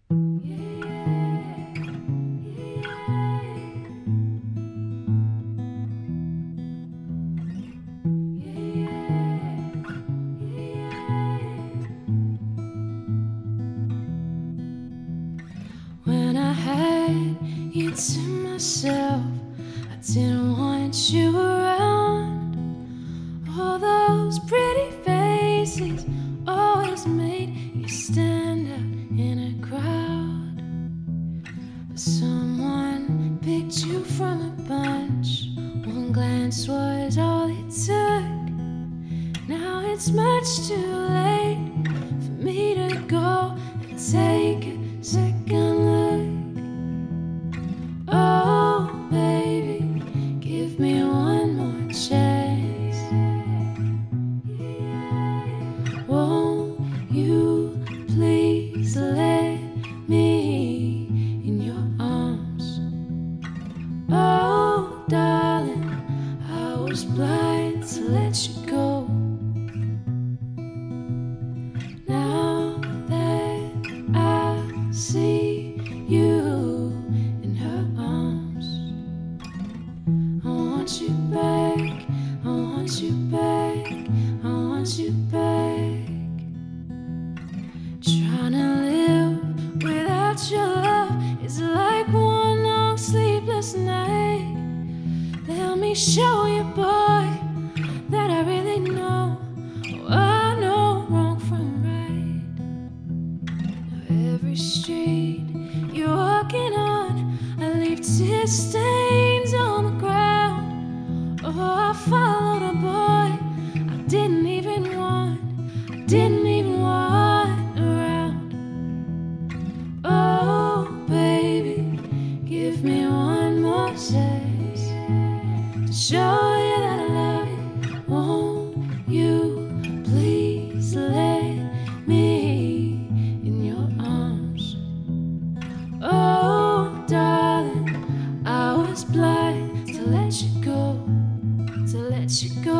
When I had you to myself, I didn't want you around. All those pretty faces always made you stand out in a crowd. But someone picked you from a bunch. One glance was all it took. Now it's much too late for me to go and take a second look. Oh, baby, give me one more chance. Won't you please let me in your arms? Oh, darling, I was blind to let you go. Now that I see you in her arms, I want you back, I want you back, I want you back. Trying to live without your love is like one long sleepless night. Let me show you, boy, that I really know. Oh, I know wrong from right. Now every street you're walking on, I leave tear stains on the ground. Oh, I followed a boy I didn't even want around. Oh, baby, give me one more chance to show you that I love you. Won't you please let me in your arms? Oh, darling, I was blind to let you go, to let you go.